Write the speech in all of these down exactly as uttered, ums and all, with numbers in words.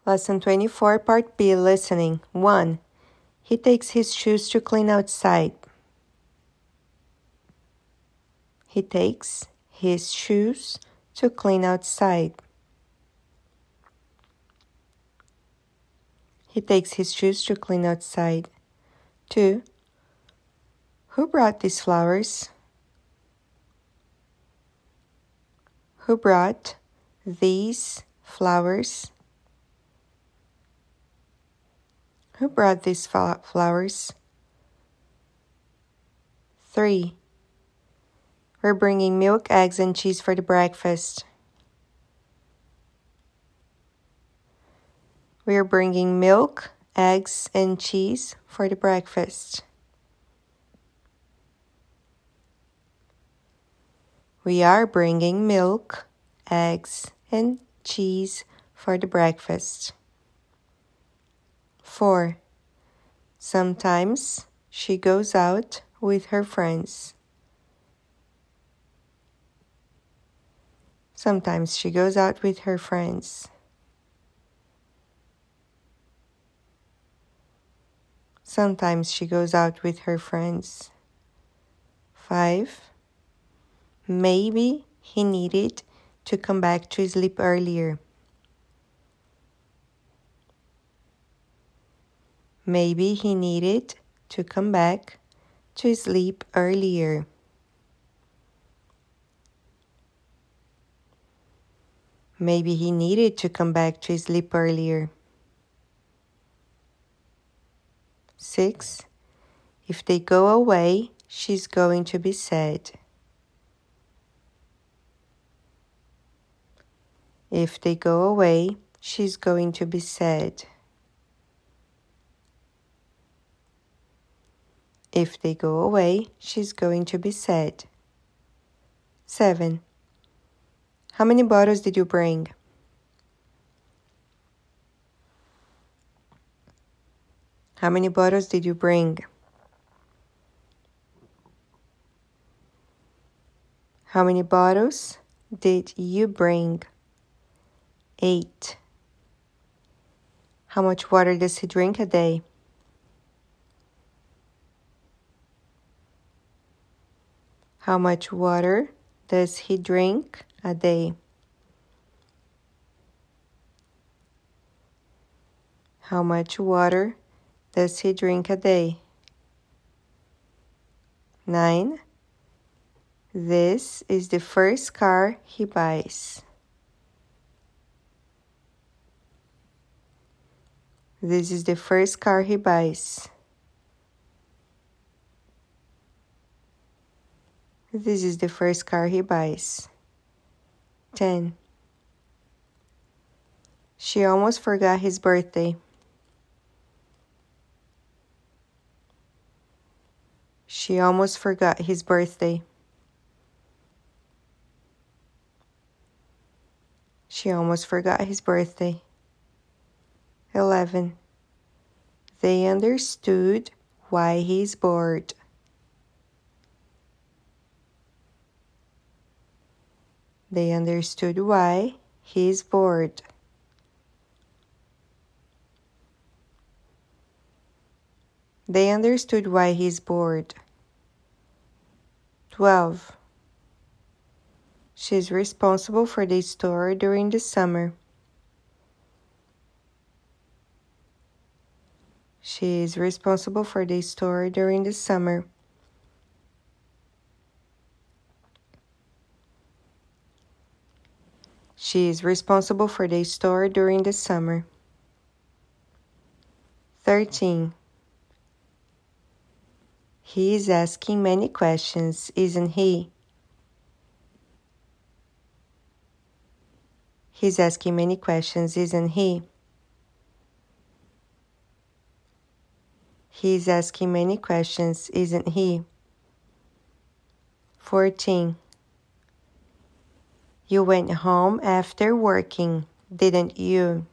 Lesson twenty-four, Part B, Listening. one. He takes his shoes to clean outside. He takes his shoes to clean outside. He takes his shoes to clean outside. two. Who brought these flowers? Who brought these flowers? Who brought these flowers? three. We're bringing milk, eggs, and cheese for the breakfast. We're bringing milk, eggs, and cheese for the breakfast. We are bringing milk, eggs, and cheese for the breakfast. four. Sometimes she goes out with her friends. Sometimes she goes out with her friends. Sometimes she goes out with her friends. five. Maybe he needed to come back to sleep earlier. Maybe he needed to come back to sleep earlier. Maybe he needed to come back to sleep earlier. six. If they go away, she's going to be sad. If they go away, she's going to be sad. If they go away, she's going to be sad. seven. How many bottles did you bring? How many bottles did you bring? How many bottles did you bring? eight. How much water does he drink a day? How much water does he drink a day? How much water does he drink a day? nine. This is the first car he buys. This is the first car he buys. This is the first car he buys. ten. She almost forgot his birthday. She almost forgot his birthday. She almost forgot his birthday. eleven. They understood why he's bored. They understood why he's bored. They understood why he's bored. twelve. She's responsible for the store during the summer. She is responsible for the store during the summer. She is responsible for the store during the summer. thirteen. He is asking many questions, isn't he? He's asking many questions, isn't he? He's asking many questions, isn't he? fourteen. You went home after working, didn't you?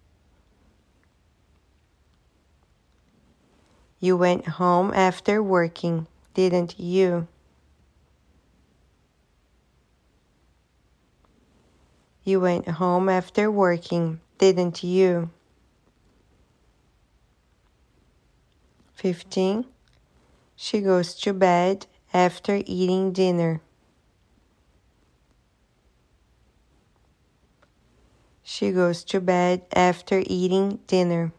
You went home after working, didn't you? You went home after working, didn't you? fifteen. She goes to bed after eating dinner. She goes to bed after eating dinner.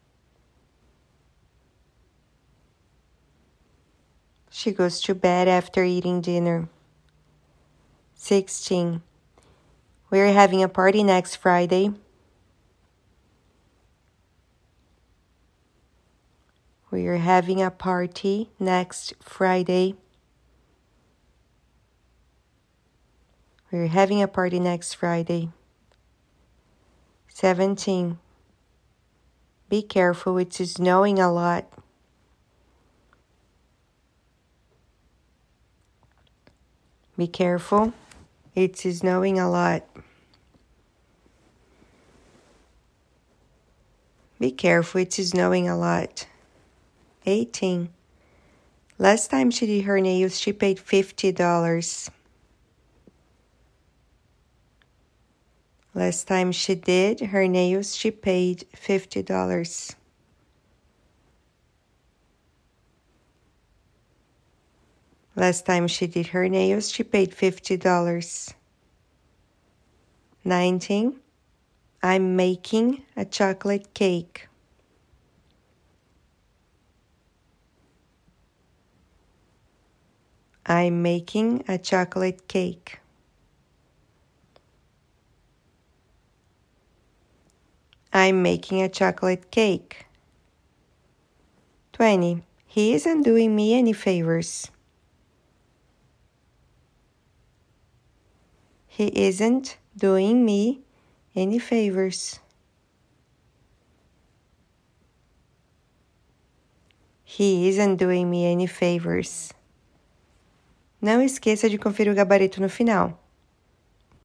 She goes to bed after eating dinner. sixteen. We're having a party next Friday. We're having a party next Friday. We're having a party next Friday. seventeen. Be careful, it's snowing a lot. Be careful, it's snowing a lot. Be careful, it's snowing a lot. eighteen. Last time she did her nails, she paid fifty dollars. Last time she did her nails, she paid fifty dollars. Last time she did her nails, she paid fifty dollars. nineteen. I'm making a chocolate cake. I'm making a chocolate cake. I'm making a chocolate cake. twenty. He isn't doing me any favors. He isn't doing me any favors. He isn't doing me any favors. Não esqueça de conferir o gabarito no final.